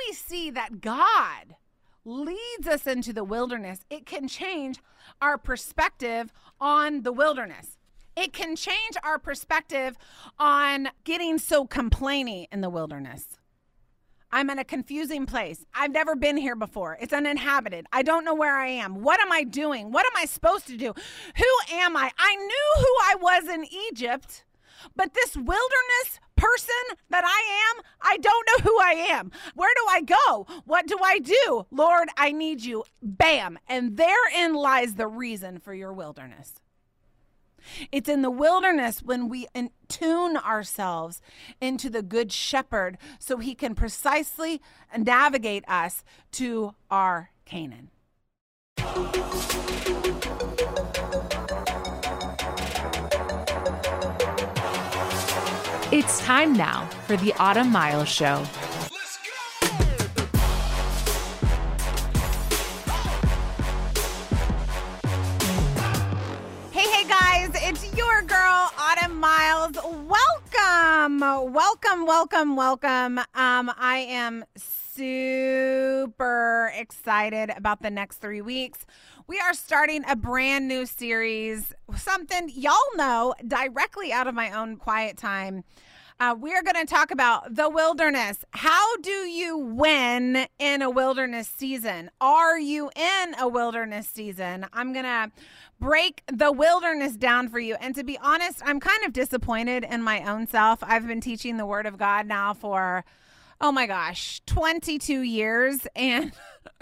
we see that God leads us into the wilderness, it can change our perspective on the wilderness. It can change our perspective on getting so complaining in the wilderness. I'm in a confusing place. I've never been here before. It's uninhabited. I don't know where I am. What am I doing? What am I supposed to do? Who am I? I knew who I was in Egypt, but this wilderness person that I am, I don't know who I am. Where do I go? What do I do? Lord, I need you. Bam. And therein lies the reason for your wilderness. It's in the wilderness when we tune ourselves into the Good Shepherd so he can precisely navigate us to our Canaan. It's time now for the Autumn Miles Show. It's your girl, Autumn Miles. Welcome. I am super excited about the next 3 weeks. We are starting a brand new series, something y'all know directly out of my own quiet time. We are going to talk about the wilderness. How do you win in a wilderness season? Are you in a wilderness season? I'm going to break the wilderness down for you. And to be honest, I'm kind of disappointed in my own self. I've been teaching the Word of God now for, 22 years. And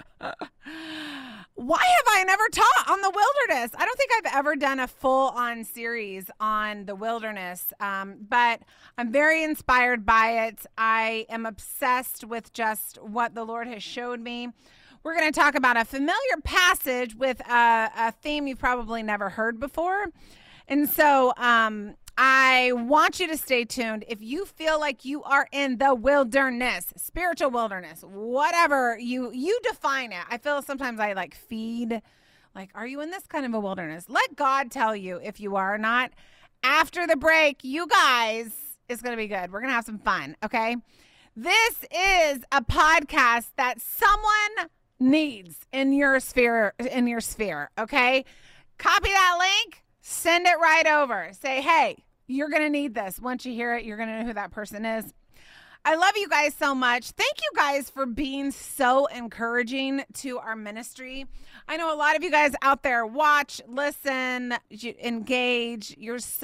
why have I never taught on the wilderness? I don't think I've ever done a full-on series on the wilderness, but I'm very inspired by it. I am obsessed with just what the Lord has showed me. We're going to talk about a familiar passage with a theme you've probably never heard before. And so I want you to stay tuned. If you feel like you are in the wilderness, spiritual wilderness, whatever you define it. I feel sometimes I feed, are you in this kind of a wilderness? Let God tell you if you are or not. After the break, you guys, it's going to be good. We're going to have some fun, okay? This is a podcast that someone needs in your sphere, okay? Copy that link, send it right over. Say, hey, you're going to need this. Once you hear it, you're going to know who that person is. I love you guys so much. Thank you guys for being so encouraging to our ministry. I know a lot of you guys out there watch, listen, engage. It's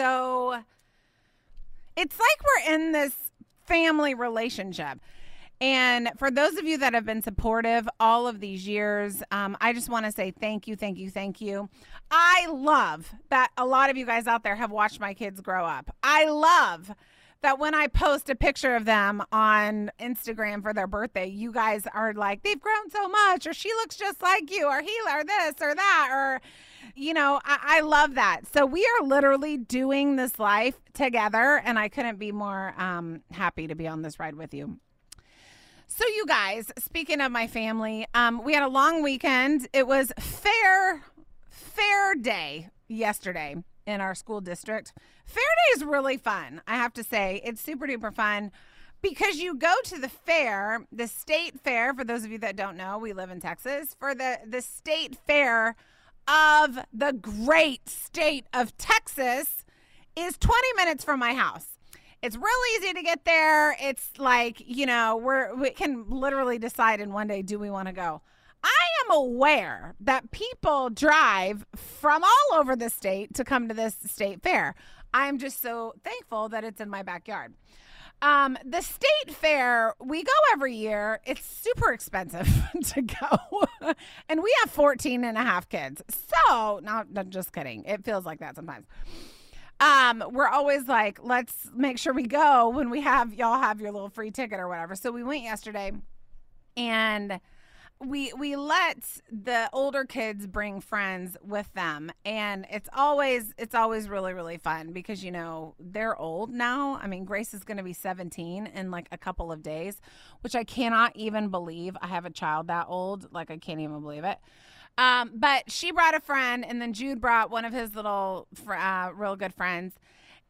like we're in this family relationship. And for those of you that have been supportive all of these years, I just want to say thank you. I love that a lot of you guys out there have watched my kids grow up. I love that when I post a picture of them on Instagram for their birthday, you guys are like, they've grown so much, or she looks just like you, or he, or this, or that, or, I love that. So we are literally doing this life together, and I couldn't be more happy to be on this ride with you. So you guys, speaking of my family, we had a long weekend. It was fair day yesterday in our school district. Fair day is really fun, I have to say. It's super duper fun because you go to the fair, the state fair. For those of you that don't know, we live in Texas. For the state fair of the great state of Texas is 20 minutes from my house. It's real easy to get there. It's like, we can literally decide in one day, do we want to go? I am aware that people drive from all over the state to come to this state fair. I'm just so thankful that it's in my backyard. The state fair, we go every year. It's super expensive to go. And we have 14 and a half kids. So, not just kidding. It feels like that sometimes. We're always like, let's make sure we go when y'all have your little free ticket or whatever. So we went yesterday, and we let the older kids bring friends with them, and it's always really, really fun because they're old now. I mean, Grace is going to be 17 in a couple of days, which I cannot even believe. I have a child that old. I can't even believe it. But she brought a friend, and then Jude brought one of his little real good friends.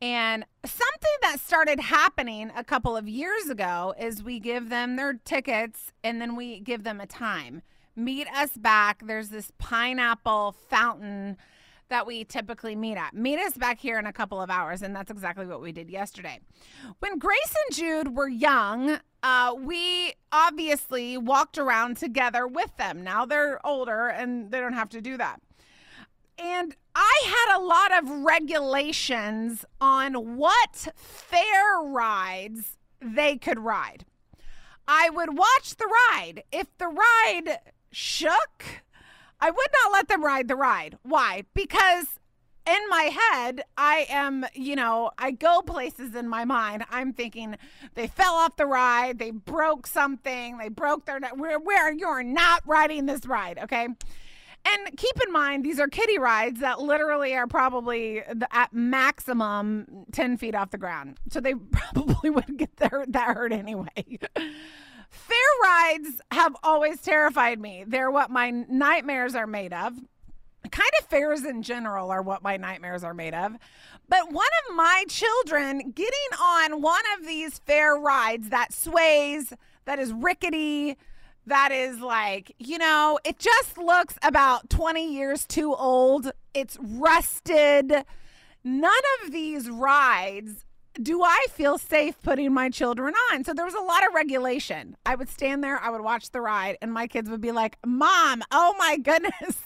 And something that started happening a couple of years ago is we give them their tickets and then we give them a time. Meet us back. There's this pineapple fountain that we typically meet at. Meet us back here in a couple of hours, and that's exactly what we did yesterday. When Grace and Jude were young, we obviously walked around together with them. Now they're older, and they don't have to do that. And I had a lot of regulations on what fair rides they could ride. I would watch the ride. If the ride shook, I would not let them ride the ride. Why? Because in my head, I am, I go places in my mind. I'm thinking they fell off the ride, they broke something, they broke their neck. Where you're not riding this ride, okay? And keep in mind, these are kiddie rides that literally are probably at maximum 10 feet off the ground. So they probably wouldn't get that hurt anyway. Fair rides have always terrified me. They're what my nightmares are made of. Kind of fairs in general are what my nightmares are made of. But one of my children getting on one of these fair rides that sways, that is rickety, that is like, it just looks about 20 years too old. It's rusted. None of these rides do I feel safe putting my children on. So there was a lot of regulation. I would stand there, I would watch the ride, and my kids would be like, Mom, oh my goodness.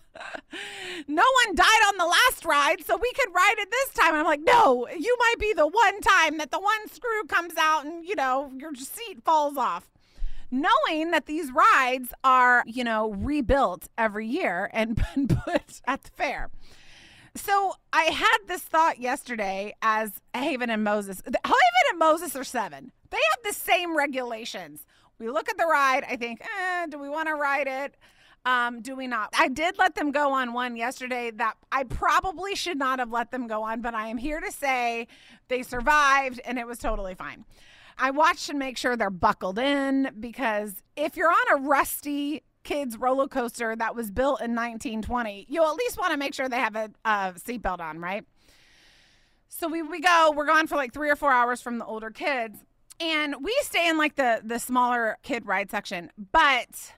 No one died on the last ride, so we could ride it this time. I'm like, no, you might be the one time that the one screw comes out and, your seat falls off. Knowing that these rides are, rebuilt every year and put at the fair. So I had this thought yesterday as Haven and Moses. Haven and Moses are 7. They have the same regulations. We look at the ride. I think, do we want to ride it? Do we not? I did let them go on one yesterday that I probably should not have let them go on, but I am here to say they survived and it was totally fine. I watched and make sure they're buckled in, because if you're on a rusty kids roller coaster that was built in 1920, you at least want to make sure they have a seatbelt on, right? So we're gone for like 3 or 4 hours from the older kids, and we stay in like the smaller kid ride section, but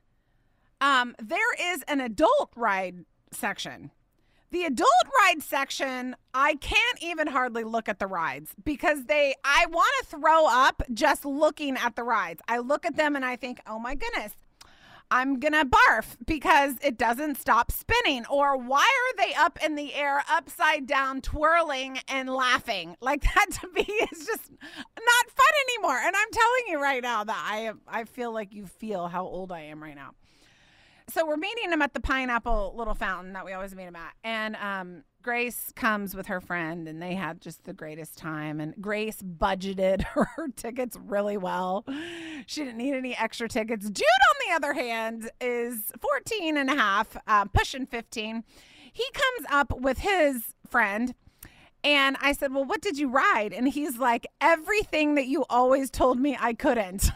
there is an adult ride section. The adult ride section, I can't even hardly look at the rides because I want to throw up just looking at the rides. I look at them and I think, oh my goodness, I'm going to barf because it doesn't stop spinning. Or why are they up in the air, upside down, twirling and laughing? Like, that to me is just not fun anymore. And I'm telling you right now that I feel like you feel how old I am right now. So we're meeting him at the pineapple little fountain that we always meet him at. And Grace comes with her friend, and they had just the greatest time. And Grace budgeted her tickets really well. She didn't need any extra tickets. Jude, on the other hand, is 14 and a half, pushing 15. He comes up with his friend, and I said, well, what did you ride? And he's like, everything that you always told me I couldn't.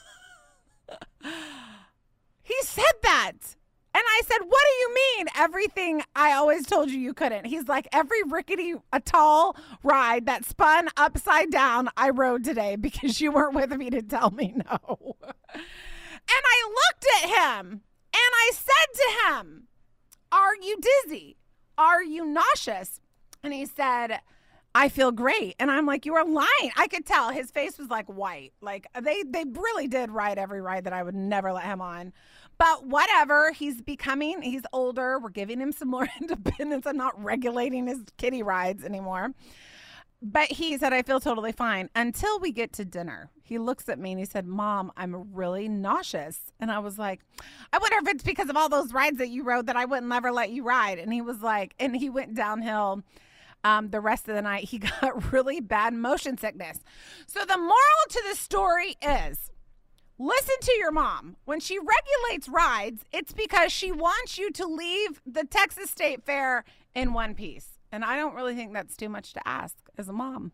He said that. And I said, what do you mean? Everything I always told you couldn't. He's like, every rickety, tall ride that spun upside down, I rode today because you weren't with me to tell me no. And I looked at him and I said to him, are you dizzy? Are you nauseous? And he said, I feel great. And I'm like, you are lying. I could tell his face was like white. Like they really did ride every ride that I would never let him on. But whatever, he's older. We're giving him some more independence. I'm not regulating his kiddie rides anymore. But he said, I feel totally fine until we get to dinner. He looks at me and he said, Mom, I'm really nauseous. And I was like, I wonder if it's because of all those rides that you rode that I wouldn't never let you ride. And he was like, and he went downhill. The rest of the night, he got really bad motion sickness. So the moral to the story is, listen to your mom. When she regulates rides, it's because she wants you to leave the Texas State Fair in one piece. And I don't really think that's too much to ask as a mom.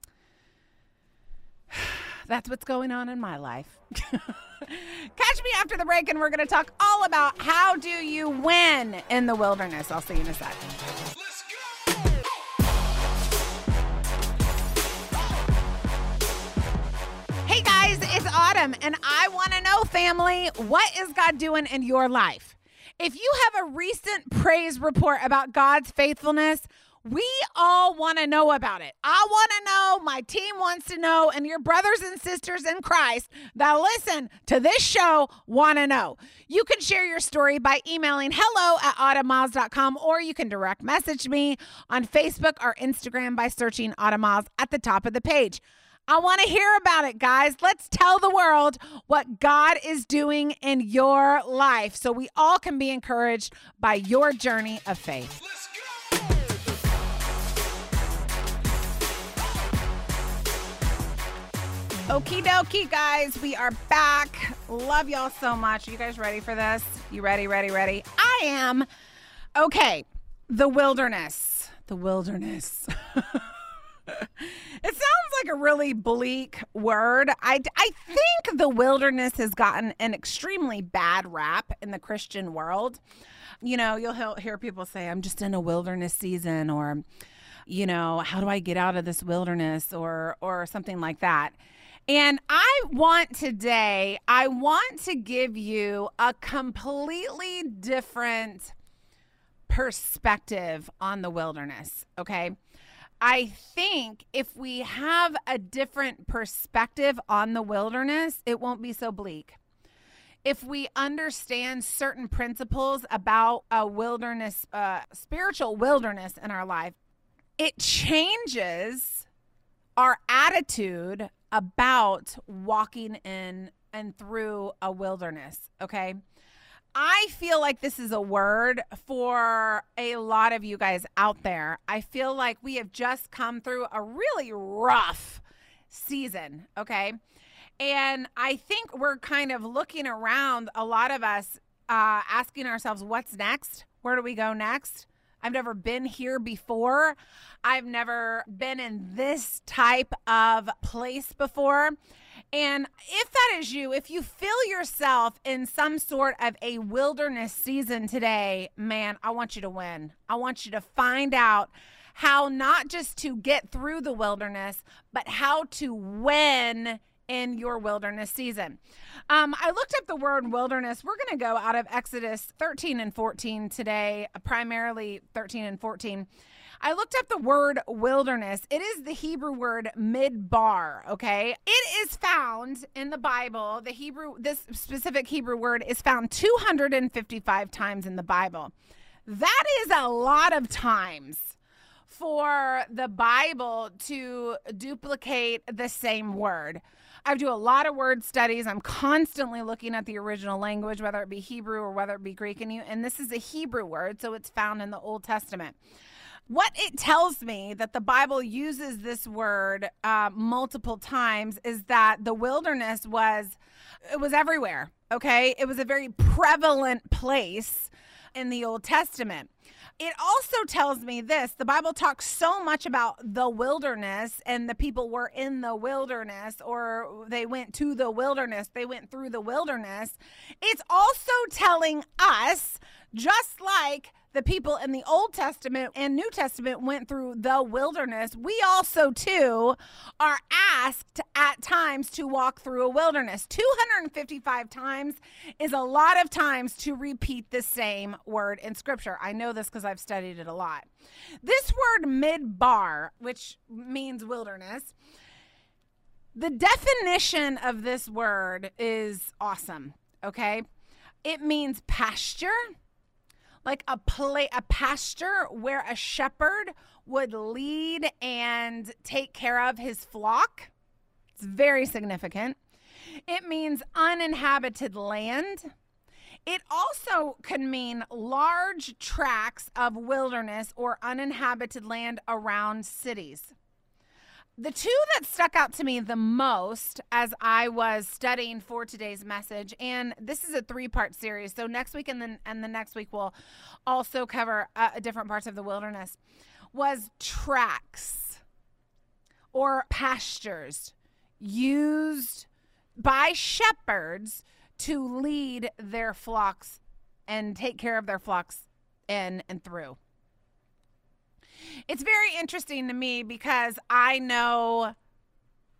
That's what's going on in my life. Catch me after the break, and we're going to talk all about how do you win in the wilderness. I'll see you in a sec. Autumn, and I want to know, family, what is God doing in your life? If you have a recent praise report about God's faithfulness, we all want to know about it. I want to know, my team wants to know, and your brothers and sisters in Christ that listen to this show want to know. You can share your story by emailing hello@autumnmiles.com, or you can direct message me on Facebook or Instagram by searching Autumn Miles at the top of the page. I want to hear about it, guys. Let's tell the world what God is doing in your life so we all can be encouraged by your journey of faith. Let's go! Okie dokie, guys. We are back. Love y'all so much. Are you guys ready for this? You ready? I am. Okay. The wilderness. It sounds like a really bleak word. I think the wilderness has gotten an extremely bad rap in the Christian world. You know, you'll hear people say, I'm just in a wilderness season, or, you know, how do I get out of this wilderness, or something like that. And I want to give you a completely different perspective on the wilderness, okay? I think if we have a different perspective on the wilderness, it won't be so bleak. If we understand certain principles about a wilderness, spiritual wilderness in our life, it changes our attitude about walking in and through a wilderness, okay? I feel like this is a word for a lot of you guys out there. I feel like we have just come through a really rough season, okay? And I think we're kind of looking around, a lot of us, asking ourselves, what's next? Where do we go next? I've never been here before. I've never been in this type of place before. And if that is you, if you feel yourself in some sort of a wilderness season today, man, I want you to win. I want you to find out how not just to get through the wilderness, but how to win in your wilderness season. I looked up the word wilderness. We're going to go out of Exodus 13 and 14 today, primarily 13 and 14. I looked up the word wilderness. It is the Hebrew word midbar, okay? It is found in the Bible. This specific Hebrew word is found 255 times in the Bible. That is a lot of times for the Bible to duplicate the same word. I do a lot of word studies. I'm constantly looking at the original language, whether it be Hebrew or whether it be Greek. And this is a Hebrew word, so it's found in the Old Testament. What it tells me that the Bible uses this word multiple times is that the wilderness was everywhere, okay? It was a very prevalent place in the Old Testament. It also tells me this: the Bible talks so much about the wilderness, and the people were in the wilderness, or they went to the wilderness, they went through the wilderness. It's also telling us, just like the people in the Old Testament and New Testament went through the wilderness, we also too are asked at times to walk through a wilderness. 255 times is a lot of times to repeat the same word in Scripture. I know this because I've studied it a lot. This word midbar, which means wilderness, the definition of this word is awesome, okay? It means pasture. Like a pasture where a shepherd would lead and take care of his flock. It's very significant. It means uninhabited land. It also can mean large tracts of wilderness or uninhabited land around cities. The two that stuck out to me the most as I was studying for today's message, and this is a 3-part series, so next week and the next week we'll also cover different parts of the wilderness, was tracts or pastures used by shepherds to lead their flocks and take care of their flocks in and through. It's very interesting to me because I know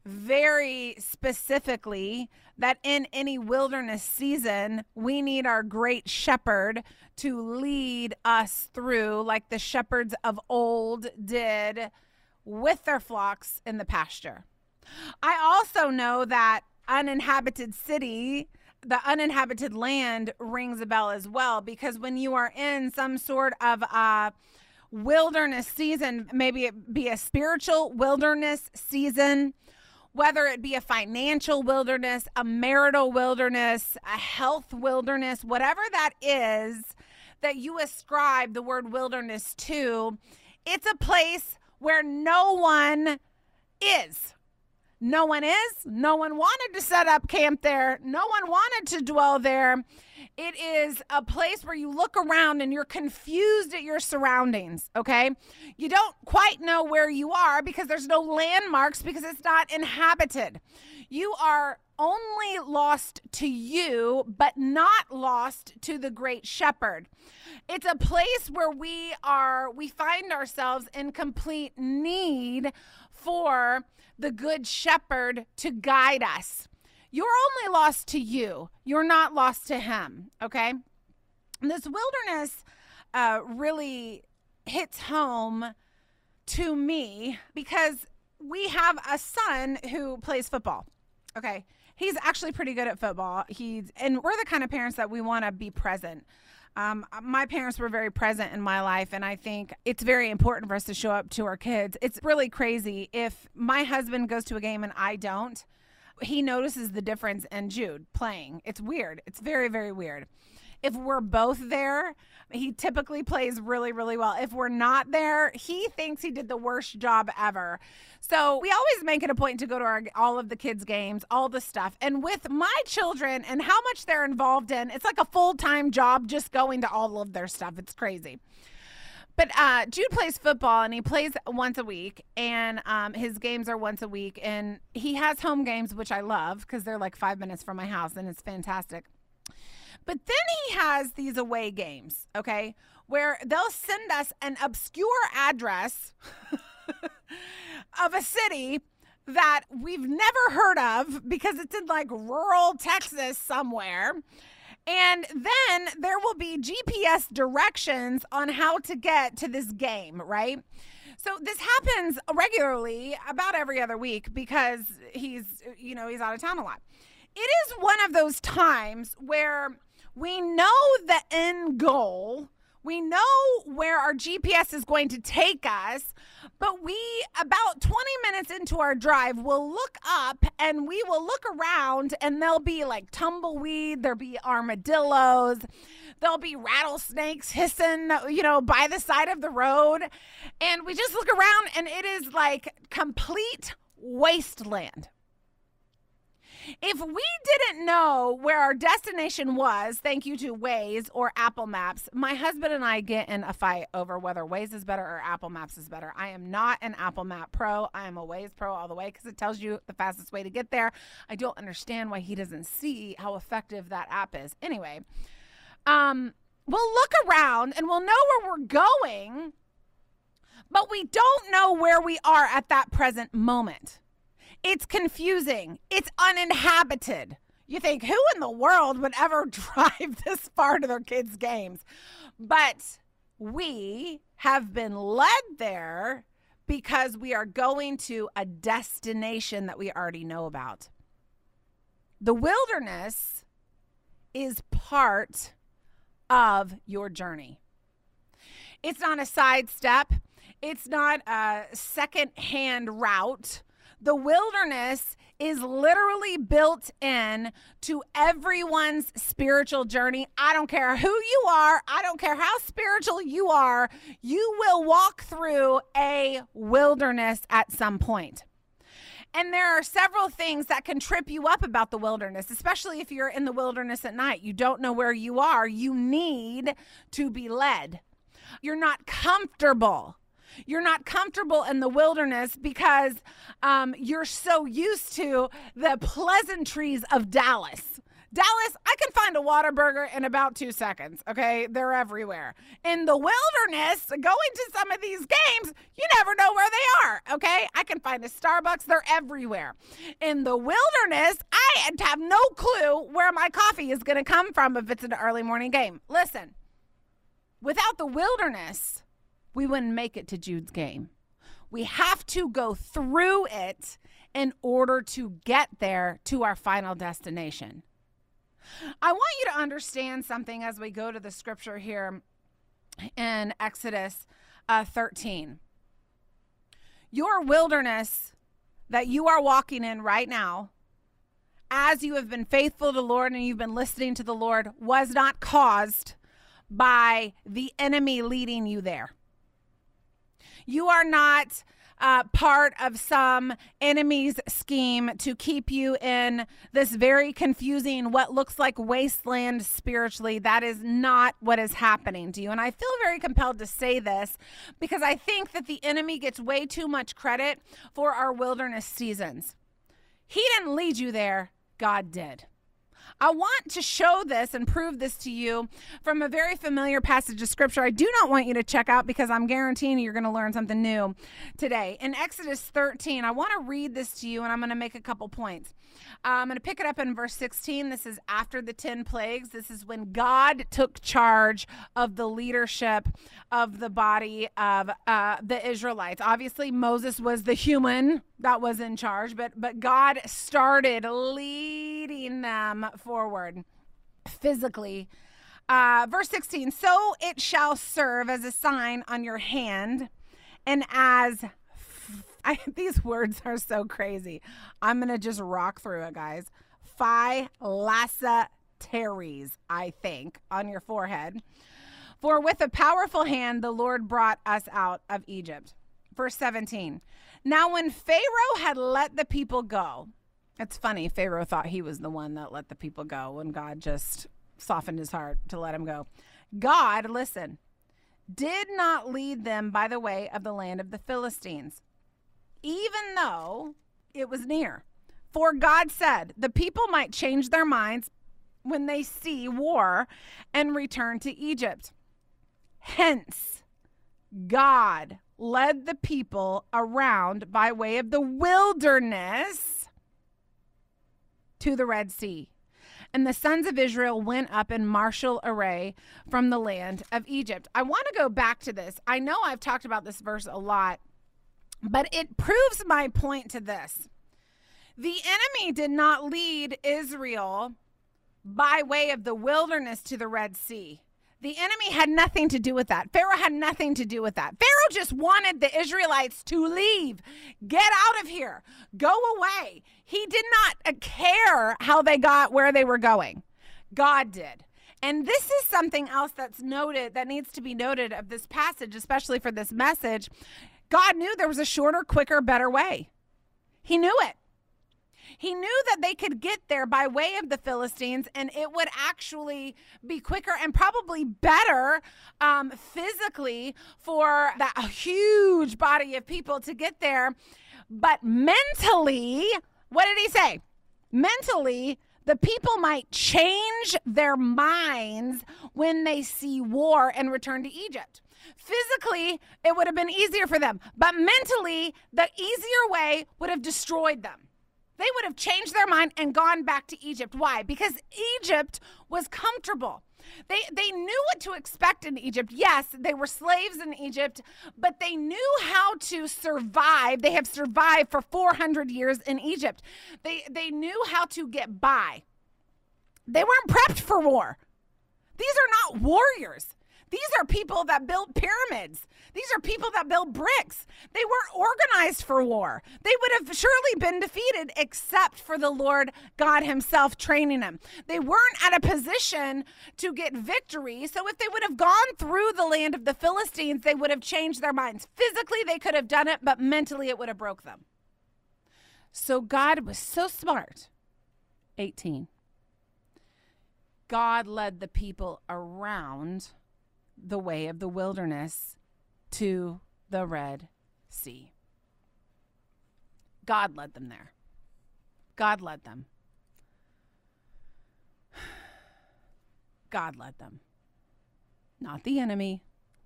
very specifically that in any wilderness season, we need our great shepherd to lead us through, like the shepherds of old did with their flocks in the pasture. I also know that uninhabited city, the uninhabited land, rings a bell as well, because when you are in some sort of a wilderness season, maybe it be a spiritual wilderness season, whether it be a financial wilderness, a marital wilderness, a health wilderness, whatever that is that you ascribe the word wilderness to, it's a place where no one is. No one is. No one wanted to set up camp there. No one wanted to dwell there. It is a place where you look around and you're confused at your surroundings, okay? You don't quite know where you are because there's no landmarks, because it's not inhabited. You are only lost to you, but not lost to the great shepherd. It's a place where we find ourselves in complete need for the good shepherd to guide us. You're only lost to you. You're not lost to him, okay? And this wilderness really hits home to me because we have a son who plays football, okay? He's actually pretty good at football. And we're the kind of parents that we want to be present. My parents were very present in my life, and I think it's very important for us to show up to our kids. It's really crazy. If my husband goes to a game and I don't, he notices the difference in Jude playing. It's weird. It's very, very weird. If we're both there, he typically plays really, really well. If we're not there, he thinks he did the worst job ever. So we always make it a point to go to all of the kids' games, all the stuff. And with my children and how much they're involved in, it's like a full-time job just going to all of their stuff. It's crazy. But Jude plays football, and he plays once a week, and his games are once a week. And he has home games, which I love because they're like 5 minutes from my house, and it's fantastic. But then he has these away games, okay, where they'll send us an obscure address of a city that we've never heard of because it's in like rural Texas somewhere. And then there will be GPS directions on how to get to this game, right? So this happens regularly, about every other week, because he's out of town a lot. It is one of those times where we know the end goal. We know where our GPS is going to take us, but we, about 20 minutes into our drive, will look up and we will look around, and there'll be like tumbleweed, there'll be armadillos, there'll be rattlesnakes hissing, by the side of the road. And we just look around and it is like complete wasteland. If we didn't know where our destination was, thank you to Waze or Apple Maps, my husband and I get in a fight over whether Waze is better or Apple Maps is better. I am not an Apple Map pro. I am a Waze pro all the way because it tells you the fastest way to get there. I don't understand why he doesn't see how effective that app is. Anyway, we'll look around and we'll know where we're going, but we don't know where we are at that present moment. It's confusing. It's uninhabited. You think, who in the world would ever drive this far to their kids' games? But we have been led there because we are going to a destination that we already know about. The wilderness is part of your journey. It's not a sidestep. It's not a second-hand route. The wilderness is literally built in to everyone's spiritual journey. I don't care who you are. I don't care how spiritual you are. You will walk through a wilderness at some point. And there are several things that can trip you up about the wilderness, especially if you're in the wilderness at night. You don't know where you are. You need to be led. You're not comfortable. You're not comfortable in the wilderness because you're so used to the pleasantries of Dallas. Dallas, I can find a Whataburger in about 2 seconds, okay? They're everywhere. In the wilderness, going to some of these games, you never know where they are, okay? I can find a Starbucks. They're everywhere. In the wilderness, I have no clue where my coffee is going to come from if it's an early morning game. Listen, without the wilderness, we wouldn't make it to Jude's game. We have to go through it in order to get there to our final destination. I want you to understand something as we go to the scripture here in Exodus 13. Your wilderness that you are walking in right now, as you have been faithful to the Lord and you've been listening to the Lord, was not caused by the enemy leading you there. You are not part of some enemy's scheme to keep you in this very confusing, what looks like wasteland spiritually. That is not what is happening to you. And I feel very compelled to say this because I think that the enemy gets way too much credit for our wilderness seasons. He didn't lead you there. God did. I want to show this and prove this to you from a very familiar passage of scripture I do not want you to check out because I'm guaranteeing you're going to learn something new today. In Exodus 13, I want to read this to you and I'm going to make a couple points. I'm going to pick it up in verse 16. This is after the 10 plagues. This is when God took charge of the leadership of the body of the Israelites. Obviously, Moses was the human that was in charge, but God started leading them forward physically. Verse 16, so it shall serve as a sign on your hand and as these words are so crazy. I'm going to just rock through it, guys. Phylacteries, I think, on your forehead. For with a powerful hand, the Lord brought us out of Egypt. Verse 17. Now, when Pharaoh had let the people go, it's funny, Pharaoh thought he was the one that let the people go when God just softened his heart to let him go. God, listen, did not lead them by the way of the land of the Philistines, even though it was near. For God said, the people might change their minds when they see war and return to Egypt. Hence, God led the people around by way of the wilderness to the Red Sea. And the sons of Israel went up in martial array from the land of Egypt. I want to go back to this. I know I've talked about this verse a lot, but it proves my point to this. The enemy did not lead Israel by way of the wilderness to the Red Sea. The enemy had nothing to do with that. Pharaoh had nothing to do with that. Pharaoh just wanted the Israelites to leave. Get out of here. Go away. He did not care how they got where they were going. God did. And this is something else that's noted, that needs to be noted of this passage, especially for this message. God knew there was a shorter, quicker, better way. He knew it. He knew that they could get there by way of the Philistines, and it would actually be quicker and probably better physically for that huge body of people to get there. But mentally, what did he say? Mentally, the people might change their minds when they see war and return to Egypt. Physically, it would have been easier for them, but mentally, the easier way would have destroyed them. They would have changed their mind and gone back to Egypt. Why? Because Egypt was comfortable. They knew what to expect in Egypt. Yes, they were slaves in Egypt, but they knew how to survive. They have survived for 400 years in Egypt. They knew how to get by. They weren't prepped for war. These are not warriors. These are people that built pyramids. These are people that built bricks. They weren't organized for war. They would have surely been defeated except for the Lord God himself training them. They weren't at a position to get victory. So if they would have gone through the land of the Philistines, they would have changed their minds. Physically, they could have done it, but mentally it would have broke them. So God was so smart. 18. God led the people around the way of the wilderness to the Red Sea. God led them there. God led them. God led them, not the enemy.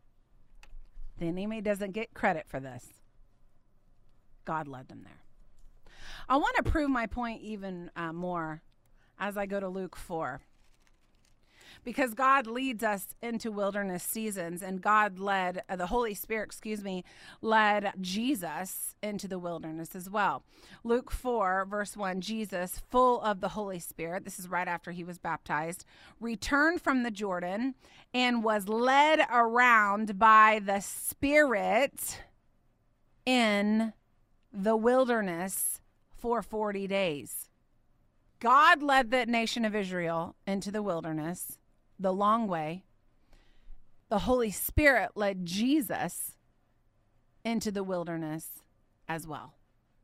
The enemy doesn't get credit for this. God led them there. I want to prove my point even more as I go to Luke 4. Because God leads us into wilderness seasons, and God led, the Holy Spirit, led Jesus into the wilderness as well. Luke 4, verse 1, Jesus, full of the Holy Spirit, this is right after he was baptized, returned from the Jordan and was led around by the Spirit in the wilderness for 40 days. God led the nation of Israel into the wilderness the long way. The Holy Spirit led Jesus into the wilderness as well.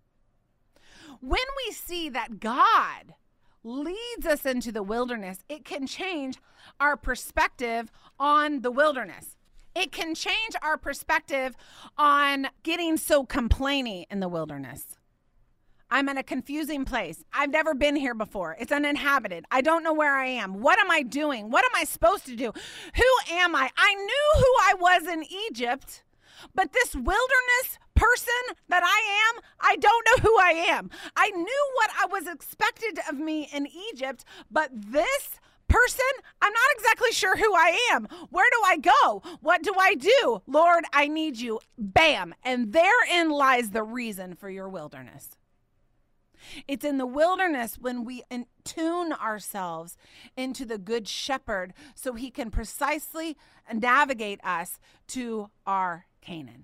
When we see that God leads us into the wilderness, it can change our perspective on the wilderness. It can change our perspective on getting so complaining in the wilderness. I'm in a confusing place. I've never been here before. It's uninhabited. I don't know where I am. What am I doing? What am I supposed to do? Who am I? I knew who I was in Egypt, but this wilderness person that I am, I don't know who I am. I knew what I was expected of me in Egypt, but this person, I'm not exactly sure who I am. Where do I go? What do I do? Lord, I need you. Bam. And therein lies the reason for your wilderness. It's in the wilderness when we tune ourselves into the Good Shepherd so he can precisely navigate us to our Canaan.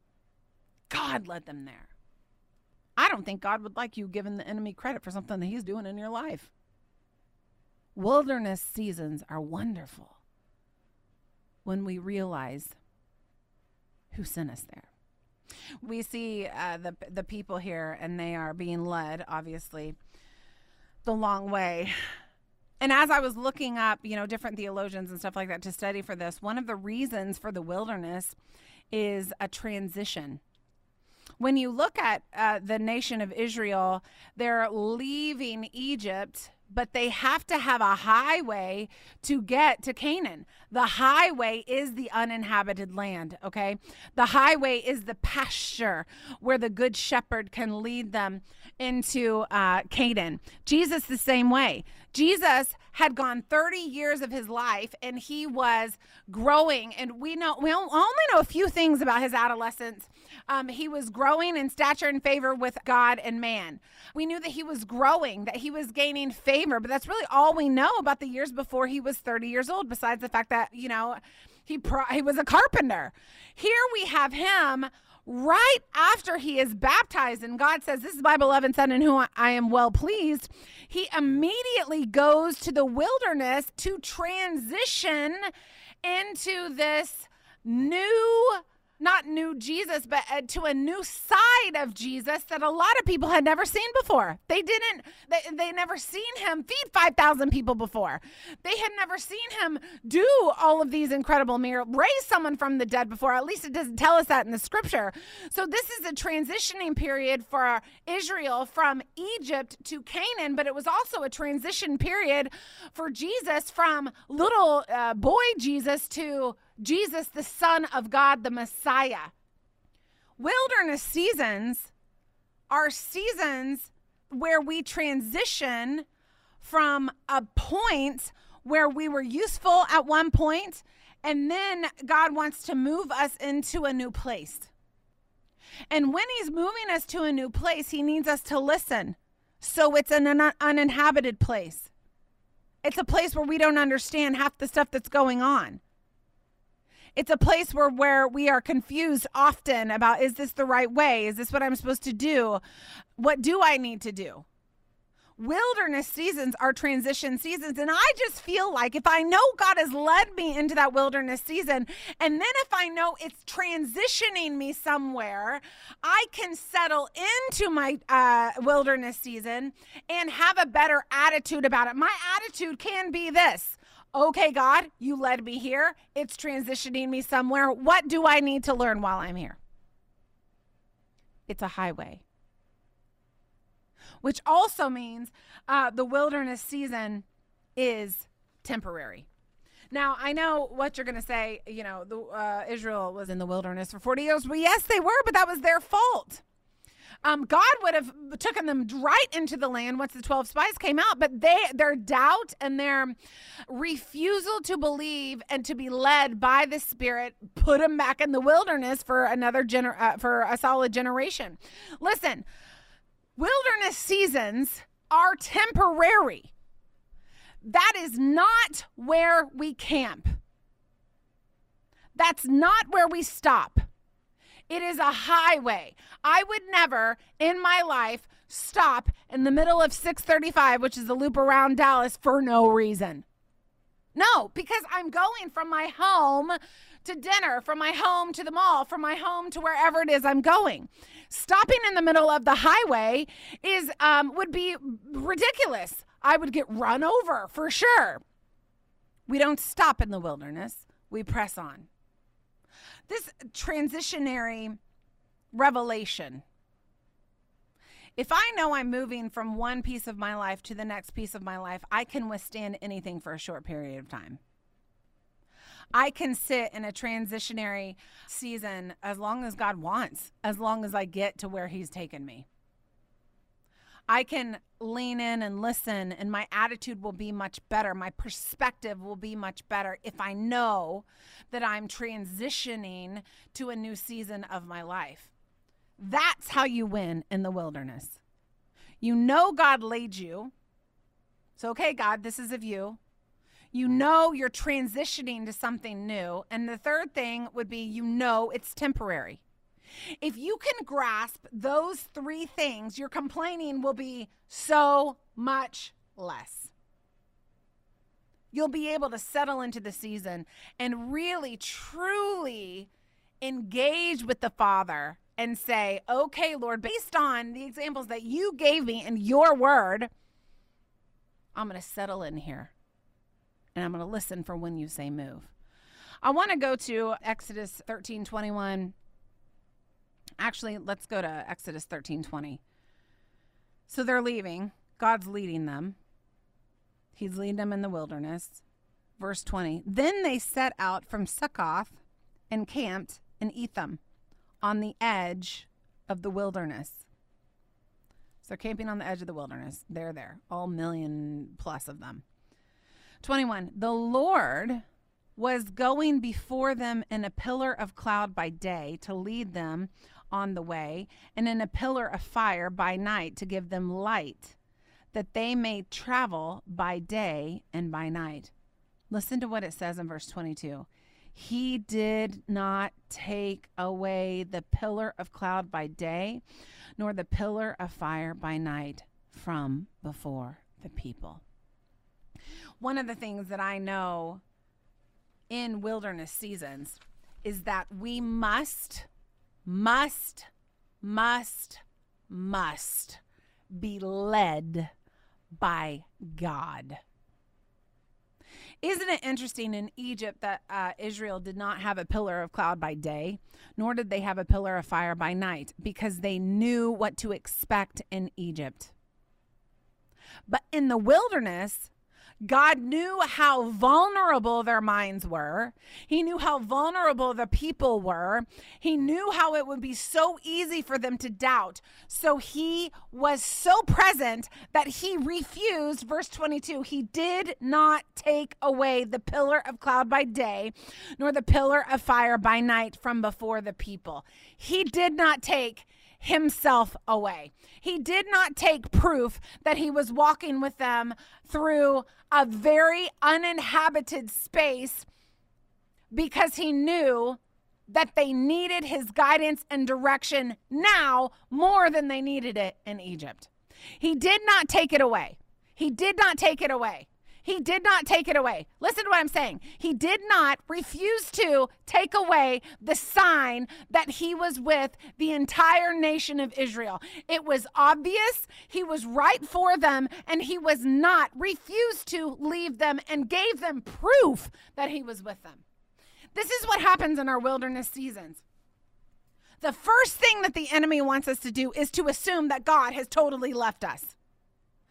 God led them there. I don't think God would like you giving the enemy credit for something that he's doing in your life. Wilderness seasons are wonderful when we realize who sent us there. We see the people here, and they are being led, obviously, the long way. And as I was looking up, different theologians and stuff like that to study for this, one of the reasons for the wilderness is a transition. When you look at the nation of Israel, they're leaving Egypt, but they have to have a highway to get to Canaan. The highway is the uninhabited land, okay? The highway is the pasture where the Good Shepherd can lead them into Canaan. Jesus the same way. Jesus had gone 30 years of his life, and he was growing, and we only know a few things about his adolescence. He was growing in stature and favor with God and man. We knew that he was growing, that he was gaining favor, but that's really all we know about the years before he was 30 years old, besides the fact that, he was a carpenter. Here we have him right after he is baptized, and God says, this is my beloved son in whom I am well pleased. He immediately goes to the wilderness to transition into this not new Jesus, but to a new side of Jesus that a lot of people had never seen before. They never seen him feed 5,000 people before. They had never seen him do all of these incredible miracles, raise someone from the dead before. At least it doesn't tell us that in the scripture. So this is a transitioning period for Israel from Egypt to Canaan, but it was also a transition period for Jesus from little boy Jesus to Jesus, the Son of God, the Messiah. Wilderness seasons are seasons where we transition from a point where we were useful at one point, and then God wants to move us into a new place. And when he's moving us to a new place, he needs us to listen. So it's an uninhabited place. It's a place where we don't understand half the stuff that's going on. It's a place where we are confused often about, is this the right way? Is this what I'm supposed to do? What do I need to do? Wilderness seasons are transition seasons. And I just feel like if I know God has led me into that wilderness season, and then if I know it's transitioning me somewhere, I can settle into my wilderness season and have a better attitude about it. My attitude can be this: okay, God, you led me here. It's transitioning me somewhere. What do I need to learn while I'm here? It's a highway. Which also means the wilderness season is temporary. Now, I know what you're going to say. Israel was in the wilderness for 40 years. Well, yes, they were, but that was their fault. God would have taken them right into the land once the 12 spies came out, but their doubt and their refusal to believe and to be led by the Spirit put them back in the wilderness for for a solid generation. Listen, wilderness seasons are temporary. That is not where we camp. That's not where we stop. It is a highway. I would never in my life stop in the middle of 635, which is the loop around Dallas, for no reason. No, because I'm going from my home to dinner, from my home to the mall, from my home to wherever it is I'm going. Stopping in the middle of the highway would be ridiculous. I would get run over for sure. We don't stop in the wilderness. We press on. This transitionary revelation. If I know I'm moving from one piece of my life to the next piece of my life, I can withstand anything for a short period of time. I can sit in a transitionary season as long as God wants, as long as I get to where He's taken me. I can lean in and listen, and my attitude will be much better. My perspective will be much better if I know that I'm transitioning to a new season of my life. That's how you win in the wilderness. You know God laid you. So, okay, God, this is of you. You know you're transitioning to something new. And the third thing would be, it's temporary. If you can grasp those three things, your complaining will be so much less. You'll be able to settle into the season and really, truly engage with the Father and say, okay, Lord, based on the examples that you gave me in your word, I'm going to settle in here and I'm going to listen for when you say move. I want to go to Exodus 13:21. Actually, let's go to Exodus 13:20. So they're leaving. God's leading them. He's leading them in the wilderness. Verse 20. Then they set out from Succoth and camped in Etham on the edge of the wilderness. So they're camping on the edge of the wilderness. They're there. All million plus of them. 21. The Lord was going before them in a pillar of cloud by day to lead them on the way, and in a pillar of fire by night to give them light, that they may travel by day and by night. Listen to what it says in verse 22. He did not take away the pillar of cloud by day, nor the pillar of fire by night from before the people. One of the things that I know in wilderness seasons is that we must be led by God. Isn't it interesting in Egypt that Israel did not have a pillar of cloud by day, nor did they have a pillar of fire by night, because they knew what to expect in Egypt. But in the wilderness, God knew how vulnerable their minds were. He knew how vulnerable the people were. He knew how it would be so easy for them to doubt. So he was so present that he refused, verse 22, he did not take away the pillar of cloud by day, nor the pillar of fire by night from before the people. He did not take himself away. He did not take proof that he was walking with them through a very uninhabited space, because he knew that they needed his guidance and direction now more than they needed it in Egypt. He did not take it away. He did not take it away. He did not take it away. Listen to what I'm saying. He did not refuse to take away the sign that he was with the entire nation of Israel. It was obvious. He was right for them, and he was not refused to leave them and gave them proof that he was with them. This is what happens in our wilderness seasons. The first thing that the enemy wants us to do is to assume that God has totally left us.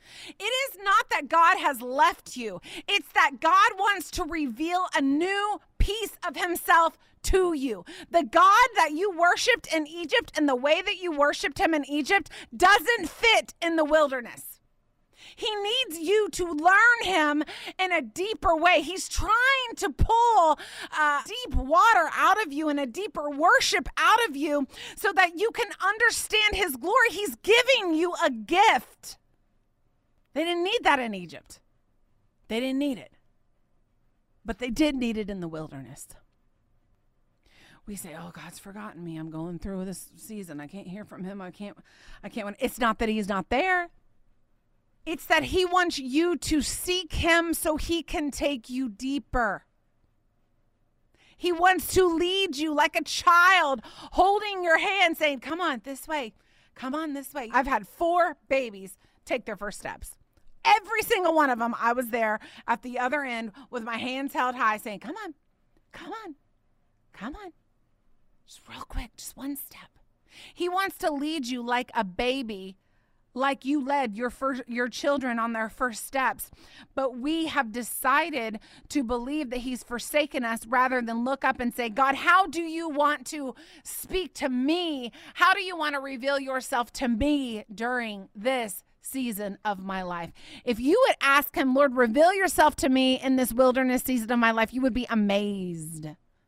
It is not that God has left you. It's that God wants to reveal a new piece of himself to you. The God that you worshiped in Egypt and the way that you worshiped him in Egypt doesn't fit in the wilderness. He needs you to learn him in a deeper way. He's trying to pull deep water out of you and a deeper worship out of you so that you can understand his glory. He's giving you a gift. They didn't need that in Egypt. They didn't need it. But they did need it in the wilderness. We say, oh, God's forgotten me. I'm going through this season. I can't hear from him. I can't. It's not that he's not there. It's that he wants you to seek him so he can take you deeper. He wants to lead you like a child, holding your hand, saying, come on this way. Come on this way. I've had 4 babies take their first steps. Every single one of them, I was there at the other end with my hands held high saying, come on, come on, come on. Just real quick, just one step. He wants to lead you like a baby, like you led your children on their first steps. But we have decided to believe that he's forsaken us rather than look up and say, God, how do you want to speak to me? How do you want to reveal yourself to me during this season of my life? If you would ask him, Lord, reveal yourself to me in this wilderness season of my life, you would be amazed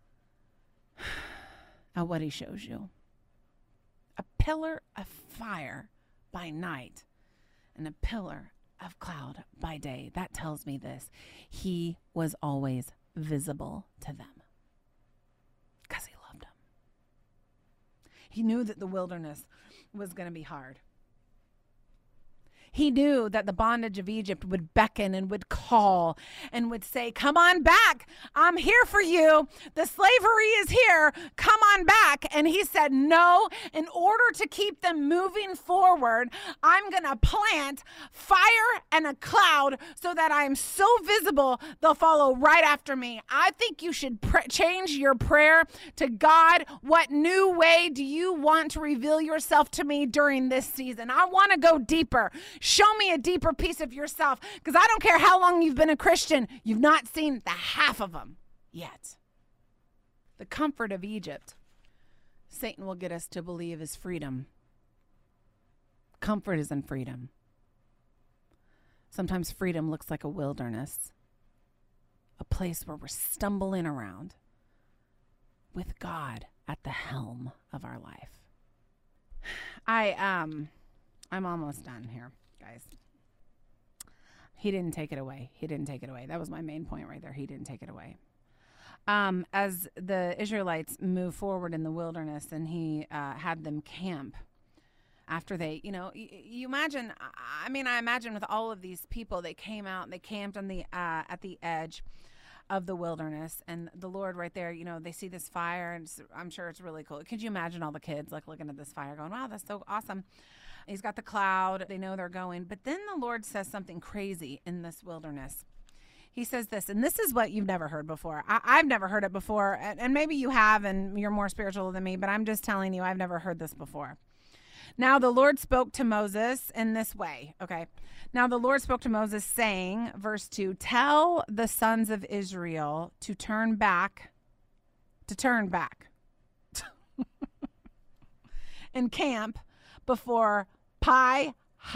at what he shows you. A pillar of fire by night and a pillar of cloud by day. That tells me this. He was always visible to them because he loved them. He knew that the wilderness was going to be hard. He knew that the bondage of Egypt would beckon and would call and would say, come on back. I'm here for you. The slavery is here. Come on back. And he said, no, in order to keep them moving forward, I'm going to plant fire and a cloud so that I'm so visible, they'll follow right after me. I think you should change your prayer to God. What new way do you want to reveal yourself to me during this season? I want to go deeper. Show me a deeper piece of yourself, because I don't care how long you've been a Christian, you've not seen the half of them yet. The comfort of Egypt, Satan will get us to believe, is freedom. Comfort is in freedom. Sometimes freedom looks like a wilderness, a place where we're stumbling around with God at the helm of our life. I'm almost done here, guys. He didn't take it away. He didn't take it away. That was my main point right there. He didn't take it away. As the Israelites moved forward in the wilderness and he had them camp after they, you imagine, I imagine with all of these people, they came out and they camped on at the edge of the wilderness, and the Lord right there, they see this fire, and I'm sure it's really cool. Could you imagine all the kids looking at this fire going, wow, that's so awesome. He's got the cloud. They know they're going. But then the Lord says something crazy in this wilderness. He says this, and this is what you've never heard before. I've never heard it before, and maybe you have, and you're more spiritual than me, but I'm just telling you, I've never heard this before. Now the Lord spoke to Moses in this way, okay? Now the Lord spoke to Moses saying, verse 2, tell the sons of Israel to turn back, and camp before Pi-hahiroth.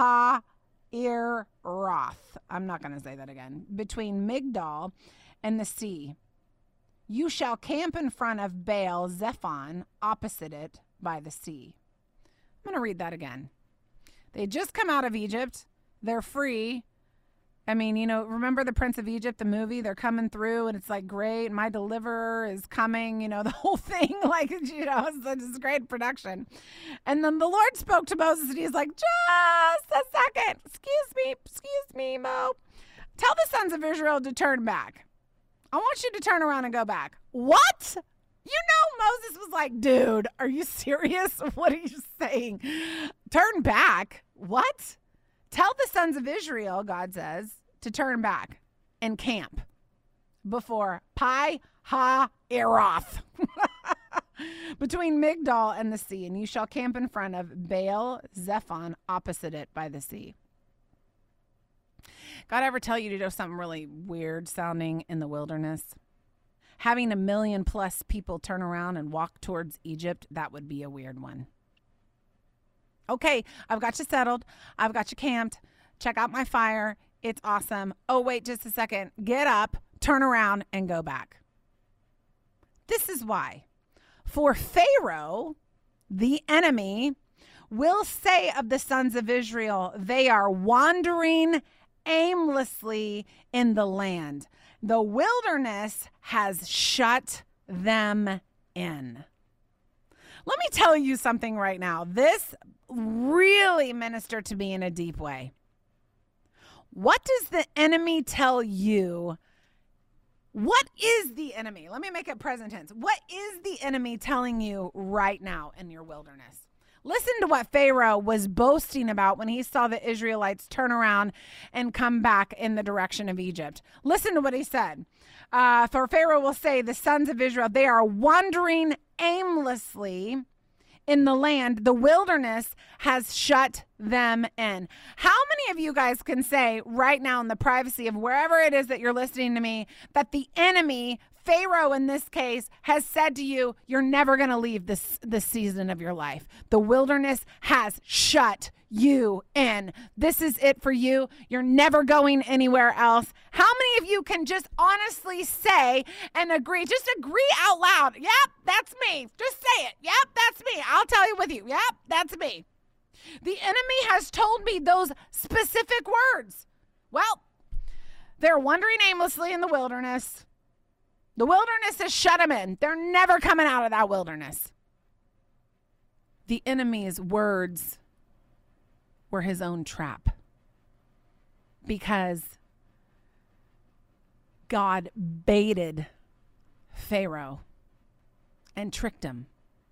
I'm not going to say that again. Between Migdol and the sea. You shall camp in front of Baal Zephon, opposite it by the sea. I'm going to read that again. They had just come out of Egypt. They're free. Remember the Prince of Egypt, the movie? They're coming through and it's like, great, my deliverer is coming, the whole thing, it's great production. And then the Lord spoke to Moses and he's like, just a second. Excuse me, Mo. Tell the sons of Israel to turn back. I want you to turn around and go back. What? Moses was like, dude, are you serious? What are you saying? Turn back? What? Tell the sons of Israel, God says, to turn back and camp before Pi-hahiroth, between Migdol and the sea, and you shall camp in front of Baal Zephon, opposite it by the sea. God ever tell you to do something really weird sounding in the wilderness? Having 1 million plus people turn around and walk towards Egypt, that would be a weird one. Okay, I've got you settled. I've got you camped. Check out my fire. It's awesome. Oh, wait just a second. Get up, turn around, and go back. This is why. For Pharaoh, the enemy, will say of the sons of Israel, they are wandering aimlessly in the land. The wilderness has shut them in. Let me tell you something right now. This really ministered to me in a deep way. What does the enemy tell you? What is the enemy? Let me make it present tense. What is the enemy telling you right now in your wilderness? Listen to what Pharaoh was boasting about when he saw the Israelites turn around and come back in the direction of Egypt. Listen to what he said. For Pharaoh will say, the sons of Israel, they are wandering aimlessly in the land. The wilderness has shut them in. How many of you guys can say right now in the privacy of wherever it is that you're listening to me that the enemy, Pharaoh in this case, has said to you, you're never going to leave this season of your life. The wilderness has shut you in. This is it for you. You're never going anywhere else. How many of you can just honestly say and agree, just agree out loud? Yep, that's me. Just say it. Yep, that's me. I'll tell you with you. Yep, that's me. The enemy has told me those specific words. Well, they're wandering aimlessly in the wilderness. The wilderness has shut them in. They're never coming out of that wilderness. The enemy's words were his own trap, because God baited Pharaoh and tricked him.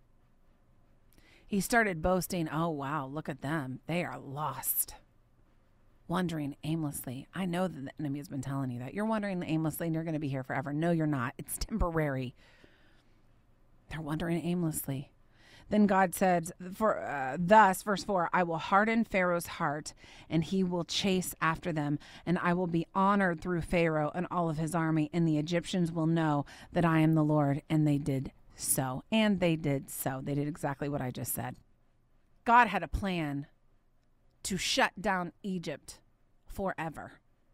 He started boasting, oh, wow, look at them. They are lost, wandering aimlessly. I know that the enemy has been telling you that. You're wandering aimlessly and you're going to be here forever. No, you're not. It's temporary. They're wandering aimlessly. Then God said, thus, verse 4, I will harden Pharaoh's heart, and he will chase after them, and I will be honored through Pharaoh and all of his army, and the Egyptians will know that I am the Lord. And they did so. And they did so. They did exactly what I just said. God had a plan to shut down Egypt forever.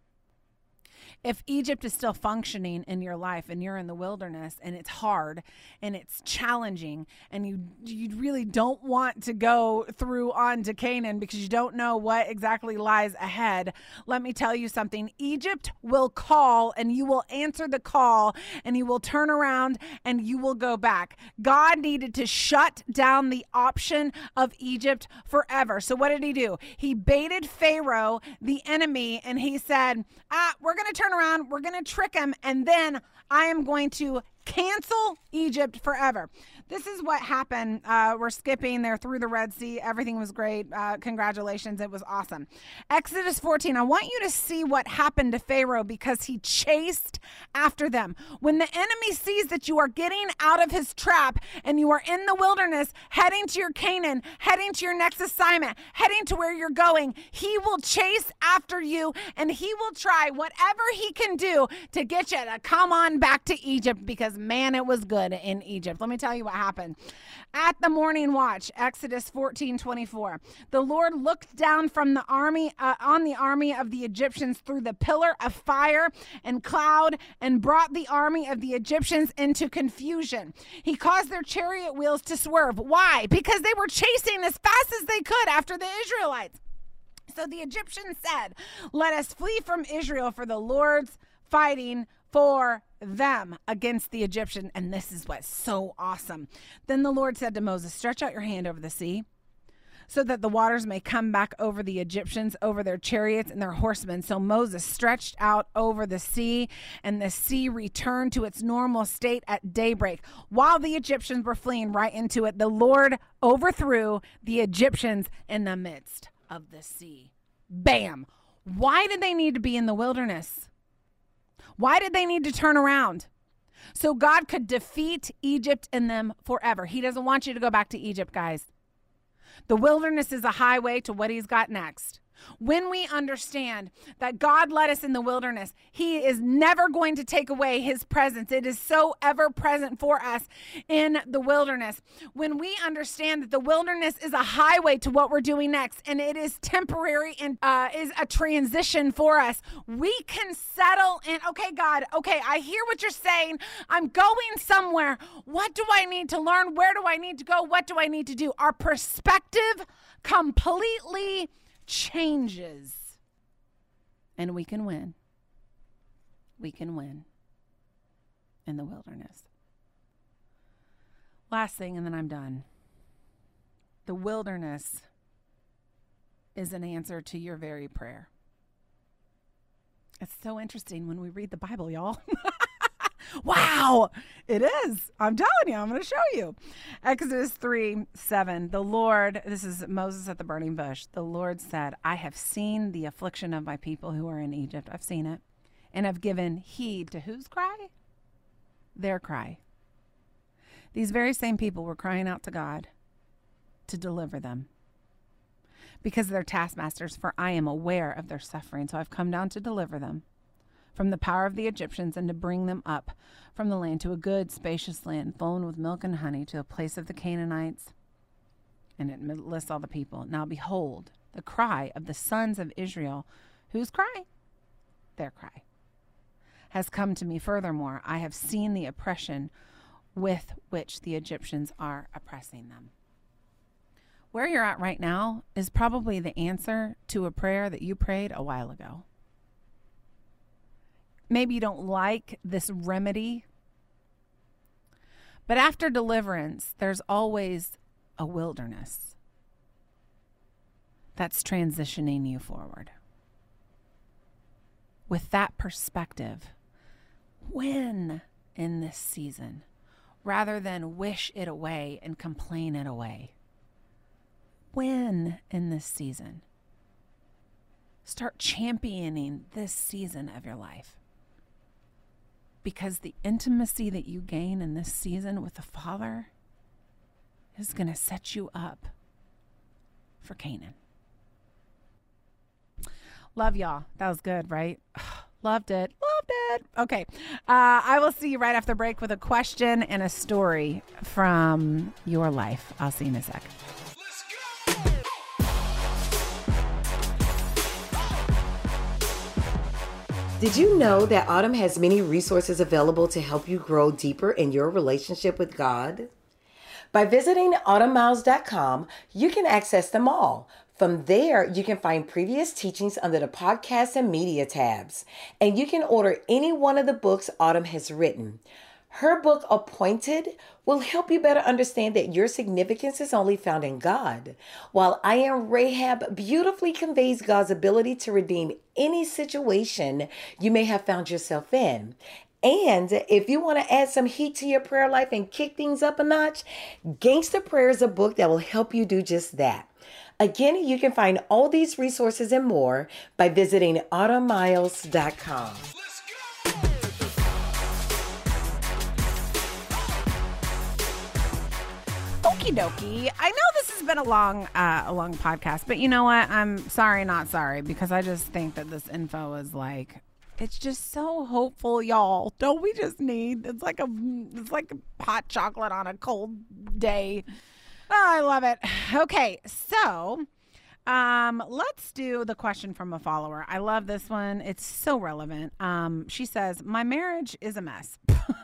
If Egypt is still functioning in your life and you're in the wilderness and it's hard and it's challenging and you really don't want to go through on to Canaan because you don't know what exactly lies ahead, let me tell you something. Egypt will call and you will answer the call and you will turn around and you will go back. God needed to shut down the option of Egypt forever. So what did he do? He baited Pharaoh, the enemy, and he said, we're going to turn around, we're going to trick him, and then I am going to cancel Egypt forever. This is what happened. We're skipping there through the Red Sea. Everything was great. Congratulations. It was awesome. Exodus 14. I want you to see what happened to Pharaoh because he chased after them. When the enemy sees that you are getting out of his trap and you are in the wilderness, heading to your Canaan, heading to your next assignment, heading to where you're going, he will chase after you and he will try whatever he can do to get you to come on back to Egypt because, man, it was good in Egypt. Let me tell you what happened. At the morning watch, Exodus 14:24, the Lord looked down from the army on the army of the Egyptians through the pillar of fire and cloud and brought the army of the Egyptians into confusion. He caused their chariot wheels to swerve. Why? Because they were chasing as fast as they could after the Israelites. So the Egyptians said, let us flee from Israel, for the Lord's fighting for them against the Egyptian. And this is what's so awesome. Then the Lord said to Moses, stretch out your hand over the sea so that the waters may come back over the Egyptians, over their chariots and their horsemen. So Moses stretched out over the sea, and the sea returned to its normal state at daybreak. While the Egyptians were fleeing right into it, the Lord overthrew the Egyptians in the midst of the sea. Bam! Why did they need to be in the wilderness? Why did they need to turn around? So God could defeat Egypt and them forever. He doesn't want you to go back to Egypt, guys. The wilderness is a highway to what he's got next. When we understand that God led us in the wilderness, he is never going to take away his presence. It is so ever present for us in the wilderness. When we understand that the wilderness is a highway to what we're doing next, and it is temporary and is a transition for us, we can settle in, okay, God, okay, I hear what you're saying. I'm going somewhere. What do I need to learn? Where do I need to go? What do I need to do? Our perspective completely changes, and we can win. We can win in the wilderness. Last thing, and then I'm done. The wilderness is an answer to your very prayer. It's so interesting when we read the Bible, y'all. Wow, it is. I'm telling you, I'm going to show you. Exodus 3:7. The Lord, this is Moses at the burning bush. The Lord said, I have seen the affliction of my people who are in Egypt. I've seen it. And have given heed to whose cry? Their cry. These very same people were crying out to God to deliver them because they're taskmasters, for I am aware of their suffering. So I've come down to deliver them from the power of the Egyptians and to bring them up from the land to a good, spacious land, flowing with milk and honey, to a place of the Canaanites. And it lists all the people. Now behold, the cry of the sons of Israel, whose cry? Their cry, has come to me. Furthermore, I have seen the oppression with which the Egyptians are oppressing them. Where you're at right now is probably the answer to a prayer that you prayed a while ago. Maybe you don't like this remedy, but after deliverance, there's always a wilderness that's transitioning you forward. With that perspective, win in this season rather than wish it away and complain it away. Win in this season. Start championing this season of your life. Because the intimacy that you gain in this season with the Father is going to set you up for Canaan. Love y'all. That was good, right? Loved it. Loved it. Okay. I will see you right after break with a question and a story from your life. I'll see you in a sec. Did you know that Autumn has many resources available to help you grow deeper in your relationship with God? By visiting autumnmiles.com, you can access them all. From there, you can find previous teachings under the podcast and media tabs, and you can order any one of the books Autumn has written. Her book, Appointed, will help you better understand that your significance is only found in God, while I Am Rahab beautifully conveys God's ability to redeem any situation you may have found yourself in. And if you want to add some heat to your prayer life and kick things up a notch, Gangsta Prayer is a book that will help you do just that. Again, you can find all these resources and more by visiting autumnmiles.com. Okie dokie. I know this has been a long podcast, but you know what? I'm sorry, not sorry, because I just think that this info is like, it's just so hopeful, y'all. Don't we just need? It's like hot chocolate on a cold day. Oh, I love it. Okay, so let's do the question from a follower. I love this one. It's so relevant. She says, "My marriage is a mess."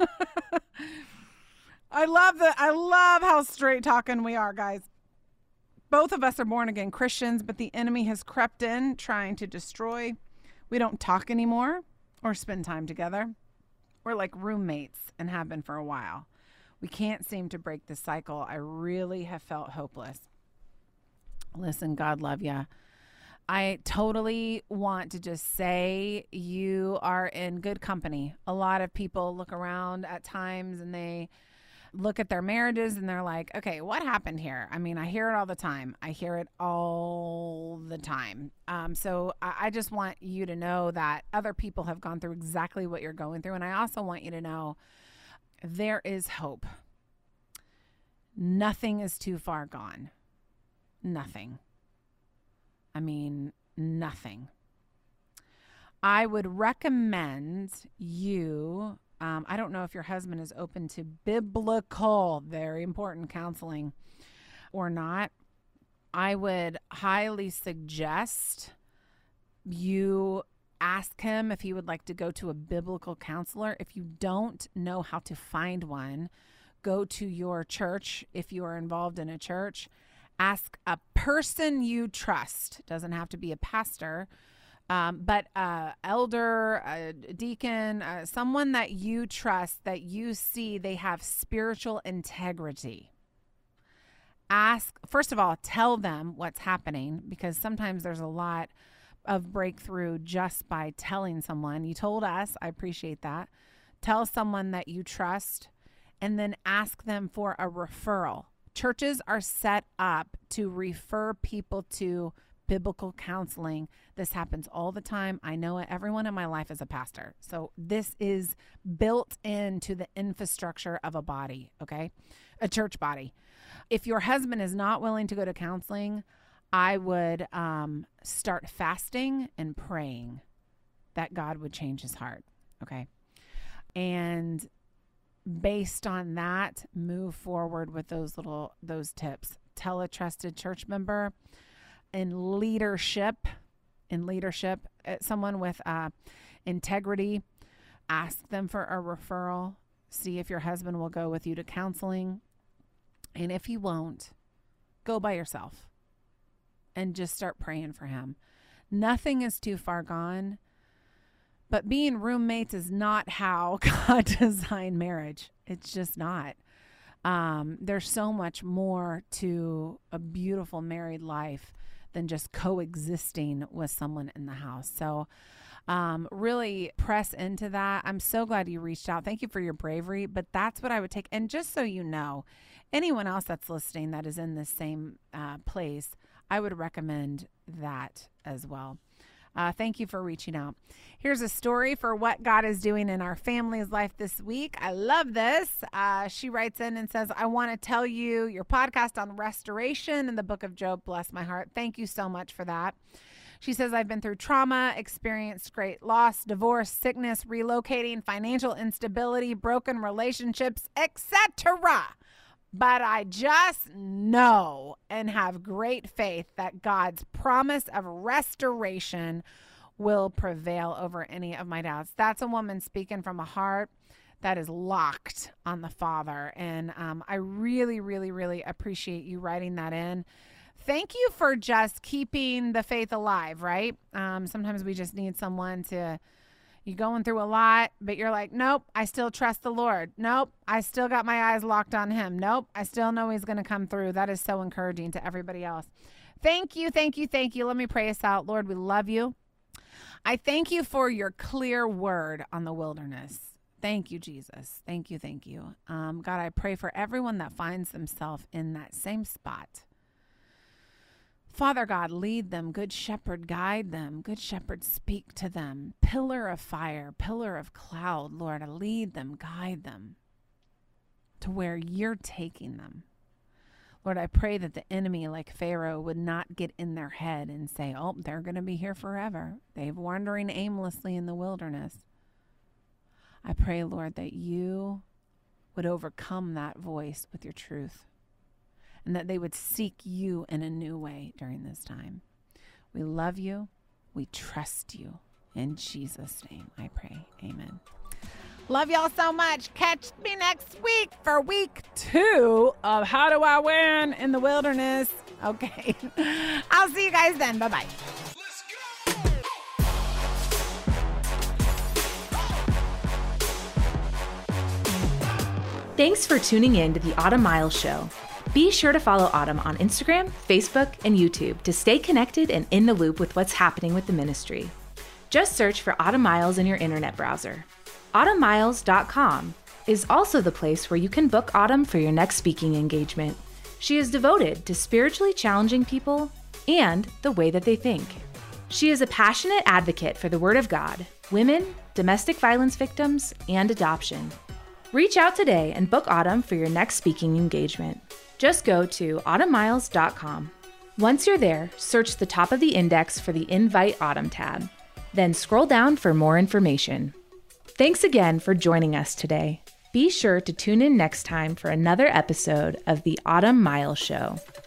I love how straight talking we are, guys. Both of us are born again Christians, but the enemy has crept in trying to destroy. We don't talk anymore or spend time together. We're like roommates and have been for a while. We can't seem to break the cycle. I really have felt hopeless. Listen, God love ya. I totally want to just say you are in good company. A lot of people look around at times and they look at their marriages and they're like, okay, what happened here? I mean, I hear it all the time. So I just want you to know that other people have gone through exactly what you're going through. And I also want you to know there is hope. Nothing is too far gone. Nothing. I mean, nothing. I would recommend you, I don't know if your husband is open to biblical, very important counseling or not. I would highly suggest you ask him if he would like to go to a biblical counselor. If you don't know how to find one, go to your church. If you are involved in a church, ask a person you trust. Doesn't have to be a pastor, but elder, a deacon, someone that you trust, that you see they have spiritual integrity. Ask, first of all, tell them what's happening, because sometimes there's a lot of breakthrough just by telling someone. You told us, I appreciate that. Tell someone that you trust, and then ask them for a referral. Churches are set up to refer people to biblical counseling. This happens all the time. I know it. Everyone in my life is a pastor. So this is built into the infrastructure of a body, okay? A church body. If your husband is not willing to go to counseling, I would start fasting and praying that God would change his heart, okay? And based on that, move forward with those tips. Tell a trusted church member. In leadership, someone with integrity, ask them for a referral. See if your husband will go with you to counseling. And if he won't, go by yourself and just start praying for him. Nothing is too far gone, but being roommates is not how God designed marriage. It's just not. There's so much more to a beautiful married life than just coexisting with someone in the house. So really press into that. I'm so glad you reached out. Thank you for your bravery, but that's what I would take. And just so you know, anyone else that's listening that is in the same place, I would recommend that as well. Thank you for reaching out. Here's a story for what God is doing in our family's life this week. I love this. She writes in and says, I want to tell you your podcast on restoration in the book of Job blessed my heart. Thank you so much for that. She says, I've been through trauma, experienced great loss, divorce, sickness, relocating, financial instability, broken relationships, etc. But I just know and have great faith that God's promise of restoration will prevail over any of my doubts. That's a woman speaking from a heart that is locked on the Father. And I really, really, really appreciate you writing that in. Thank you for just keeping the faith alive, right? Sometimes we just need someone to... You're going through a lot, but you're like, nope, I still trust the Lord. Nope, I still got my eyes locked on him. Nope, I still know he's going to come through. That is so encouraging to everybody else. Thank you, thank you, thank you. Let me pray us out. Lord, we love you. I thank you for your clear word on the wilderness. Thank you, Jesus. Thank you, thank you. God, I pray for everyone that finds themselves in that same spot. Father God, lead them. Good shepherd, guide them. Good shepherd, speak to them. Pillar of fire, pillar of cloud, Lord, lead them, guide them to where you're taking them. Lord, I pray that the enemy, like Pharaoh, would not get in their head and say, oh, they're going to be here forever. They've wandering aimlessly in the wilderness. I pray, Lord, that you would overcome that voice with your truth, and that they would seek you in a new way during this time. We love you. We trust you. In Jesus' name, I pray. Amen. Love y'all so much. Catch me next week for week 2 of How Do I Win in the Wilderness. Okay. I'll see you guys then. Bye-bye. Thanks for tuning in to the Autumn Miles Show. Be sure to follow Autumn on Instagram, Facebook, and YouTube to stay connected and in the loop with what's happening with the ministry. Just search for Autumn Miles in your internet browser. AutumnMiles.com is also the place where you can book Autumn for your next speaking engagement. She is devoted to spiritually challenging people and the way that they think. She is a passionate advocate for the Word of God, women, domestic violence victims, and adoption. Reach out today and book Autumn for your next speaking engagement. Just go to AutumnMiles.com. Once you're there, search the top of the index for the Invite Autumn tab. Then scroll down for more information. Thanks again for joining us today. Be sure to tune in next time for another episode of the Autumn Miles Show.